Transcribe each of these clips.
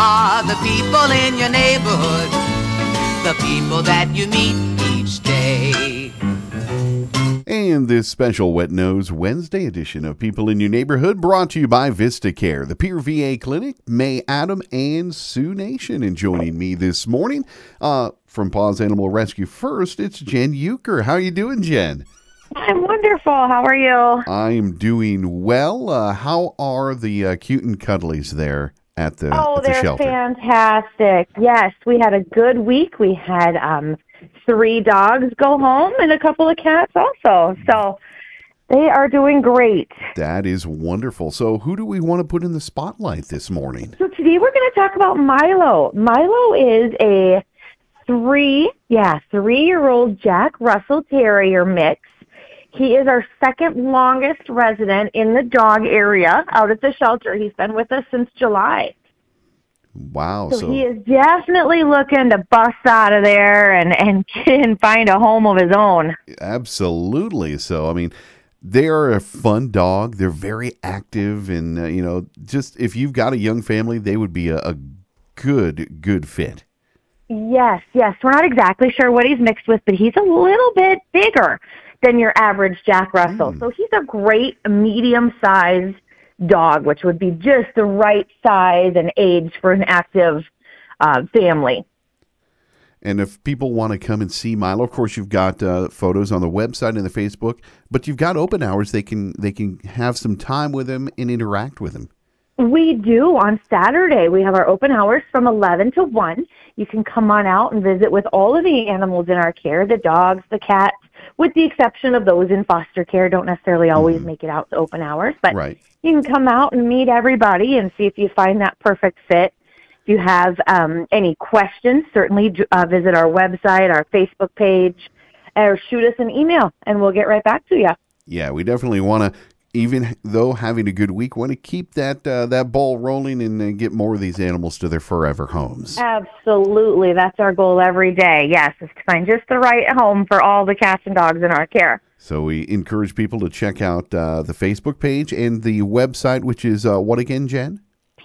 are the people in your neighborhood, the people that you meet each day. And this special Wet Nose Wednesday edition of People in Your Neighborhood brought to you by VistaCare, the Peer VA Clinic, May Adam, and Sioux Nation. And joining me this morning from Paws Animal Rescue First, it's Jen Euchre. How are you doing, Jen? I'm wonderful. How are you? I'm doing well. How are the cute and cuddlies there at the shelter? They're fantastic. Yes, we had a good week. We had 3 dogs go home and a couple of cats also. So they are doing great. That is wonderful. So who do we want to put in the spotlight this morning? So today we're going to talk about Milo. Milo is a 3-year-old Jack Russell Terrier mix. He is our second longest resident in the dog area out at the shelter. He's been with us since July. Wow. So he is definitely looking to bust out of there and find a home of his own. Absolutely. So, I mean, they are a fun dog. They're very active. And, just if you've got a young family, they would be a good fit. Yes. We're not exactly sure what he's mixed with, but he's a little bit bigger than your average Jack Russell. So he's a great medium-sized dog, which would be just the right size and age for an active family. And if people want to come and see Milo, of course, you've got photos on the website and the Facebook, but you've got open hours. They can have some time with him and interact with him. We do. On Saturday, we have our open hours from 11 to 1. You can come on out and visit with all of the animals in our care, the dogs, the cats, with the exception of those in foster care. Don't necessarily always make it out to open hours, but you can come out and meet everybody and see if you find that perfect fit. If you have any questions, certainly visit our website, our Facebook page, or shoot us an email, and we'll get right back to you. Yeah, we definitely want to, even though having a good week, want to keep that ball rolling and get more of these animals to their forever homes. Absolutely. That's our goal every day, yes, is to find just the right home for all the cats and dogs in our care. So we encourage people to check out the Facebook page and the website, which is what again, Jen?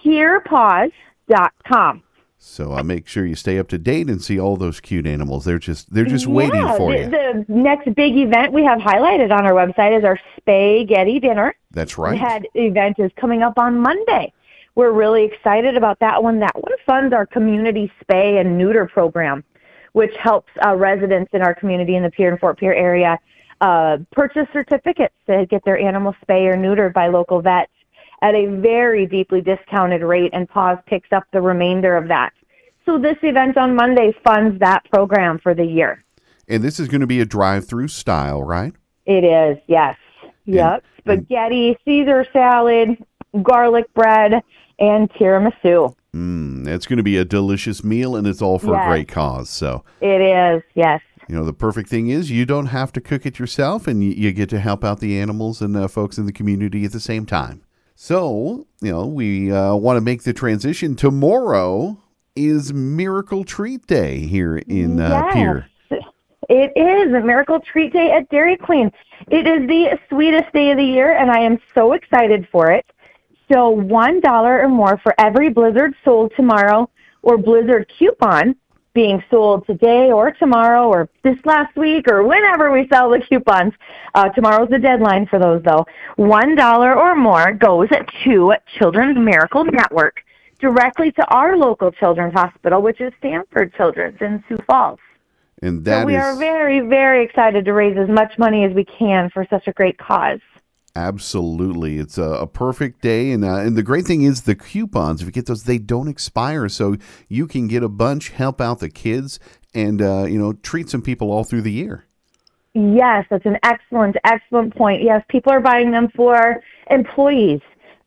PeerPaws.com. So make sure you stay up to date and see all those cute animals. They're just waiting for you. The next big event we have highlighted on our website is our Spay-Getty dinner. That's right. That event is coming up on Monday. We're really excited about that one. That one funds our community spay and neuter program, which helps residents in our community in the Pierre and Fort Pierre area purchase certificates to get their animal spay or neutered by local vets at a very deeply discounted rate, and Paws picks up the remainder of that. So this event on Monday funds that program for the year. And this is going to be a drive-through style, right? It is, yes. Yep. Spaghetti, Caesar salad, garlic bread, and tiramisu. It's going to be a delicious meal, and it's all for a great cause. So it is, yes. The perfect thing is you don't have to cook it yourself, and you get to help out the animals and folks in the community at the same time. So, we want to make the transition. Tomorrow is Miracle Treat Day here in Pierre. It is a Miracle Treat Day at Dairy Queen. It is the sweetest day of the year, and I am so excited for it. So $1 or more for every Blizzard sold tomorrow or Blizzard coupon being sold today or tomorrow or this last week or whenever we sell the coupons. Tomorrow's the deadline for those, though. $1 or more goes to Children's Miracle Network directly to our local children's hospital, which is Stanford Children's in Sioux Falls. And that we are very, very excited to raise as much money as we can for such a great cause. Absolutely. It's a perfect day. And the great thing is the coupons, if you get those, they don't expire. So you can get a bunch, help out the kids, and, treat some people all through the year. Yes, that's an excellent point. Yes, people are buying them for employees,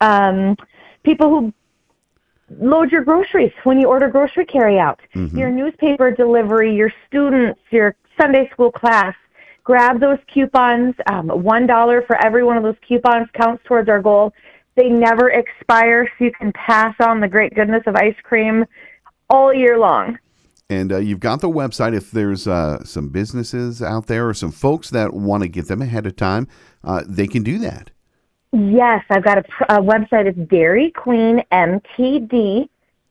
people who load your groceries when you order grocery carryout, your newspaper delivery, your students, your Sunday school class. Grab those coupons. $1 for every one of those coupons counts towards our goal. They never expire, so you can pass on the great goodness of ice cream all year long. And you've got the website. If there's some businesses out there or some folks that want to get them ahead of time, they can do that. Yes, I've got a website. It's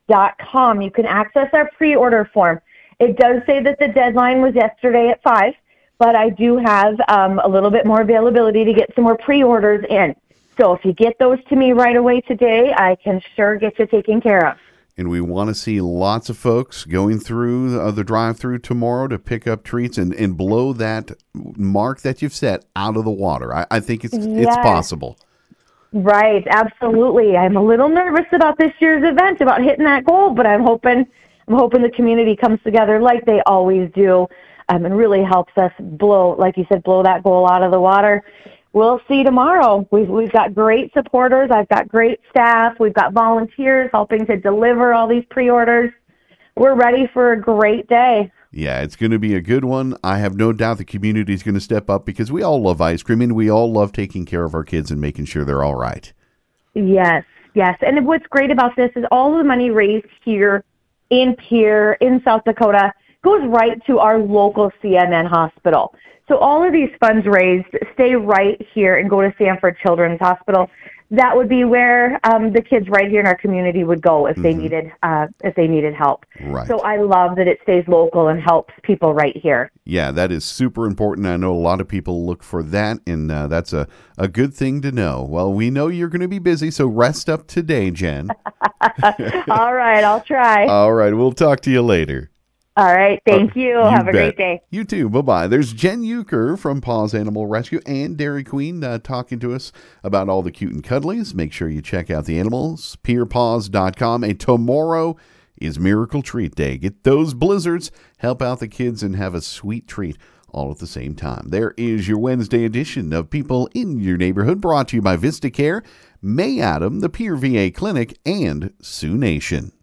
PeerVA.com. You can access our pre-order form. It does say that the deadline was yesterday at 5, but I do have a little bit more availability to get some more pre-orders in. So if you get those to me right away today, I can sure get you taken care of. And we want to see lots of folks going through the drive-through tomorrow to pick up treats and blow that mark that you've set out of the water. I think it's possible. Right, absolutely. I'm a little nervous about this year's event, about hitting that goal, but I'm hoping the community comes together like they always do, and really helps us blow, like you said, blow that goal out of the water. We'll see tomorrow. We've got great supporters. I've got great staff. We've got volunteers helping to deliver all these pre-orders. We're ready for a great day. Yeah, it's going to be a good one. I have no doubt the community is going to step up because we all love ice cream and we all love taking care of our kids and making sure they're all right. Yes. And what's great about this is all of the money raised here in Pierre, in South Dakota, goes right to our local CNN hospital. So all of these funds raised stay right here and go to Sanford Children's Hospital. That would be where the kids right here in our community would go if they needed help. Right. So I love that it stays local and helps people right here. Yeah, that is super important. I know a lot of people look for that, and that's a good thing to know. Well, we know you're going to be busy, so rest up today, Jen. All right, I'll try. All right, we'll talk to you later. All right, thank you. Have a great day. You too. Bye-bye. There's Jen Euchre from Paws Animal Rescue and Dairy Queen talking to us about all the cute and cuddlies. Make sure you check out the animals, PeerPaws.com. And tomorrow is Miracle Treat Day. Get those blizzards, help out the kids, and have a sweet treat all at the same time. There is your Wednesday edition of People in Your Neighborhood, brought to you by VistaCare, May Adam, the Peer VA Clinic, and Sioux Nation.